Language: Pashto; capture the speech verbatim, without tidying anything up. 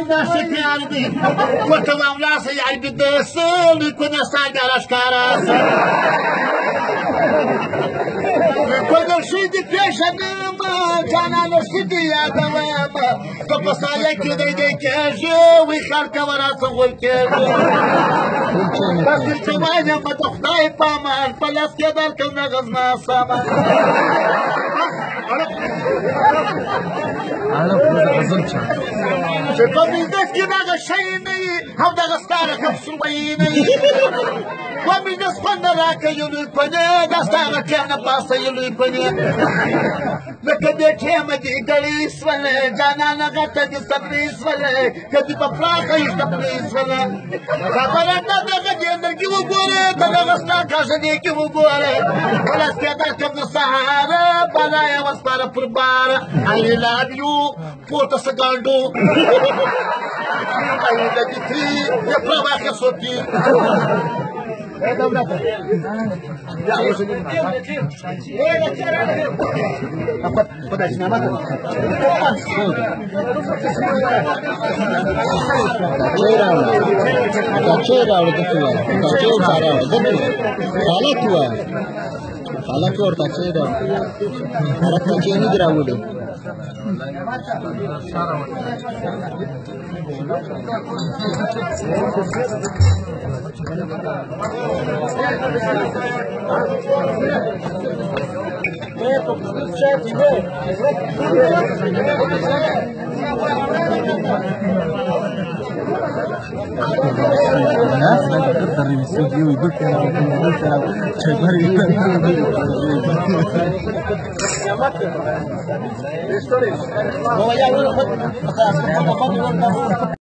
الناس ياردي وتمام ناس يعني بدسل يكون ساجر اشكارس كل شيء دي فيش ما كان انا سيدي يا دوام تبصايا كده يديك اجو ويخلك ورا صغول كده بس الجماعه ما تخطاي بامان فلاس كده كنا غزنا سما على كل غزنت شكوني دس كده غشيني هبدا غستارك بسويني ومن دس فنراك يلو كوني غستارك كان باص يلو كوني لكدي كيما دي قريس ولا جانا نغتا دي سبريس ولا كدي بفراخ يستبريس ولا فبرنا دغدي نرجي وقولي تغستارك عشانيكي وقولي ولا سكتك من الصحارى بلا يا وسطار فربارة I love you puta sagando I love you three يا برافو يا صوتي ايه دولتك لا وش دي ايه خد خد اسمعك कचेरा और कचेरा कचेरा सारा साला हुआ साला की और कचेरा और कचेरा नहीं गिरा बोले الناس لا تقدر الاستوديو يقول كلام يقول كلام شباب